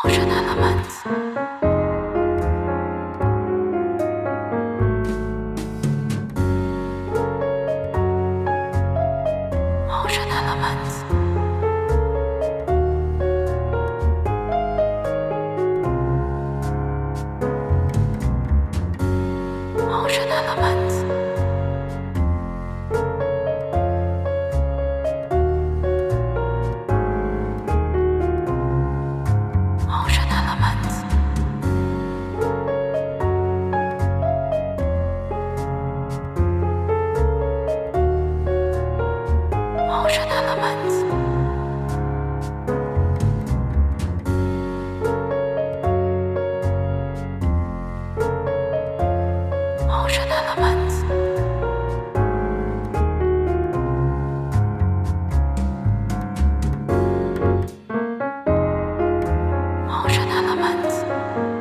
Ocean Elements. Ocean Elements. Ocean Elements. Ocean Elements. Ocean Elements. Ocean Elements. Ocean Elements.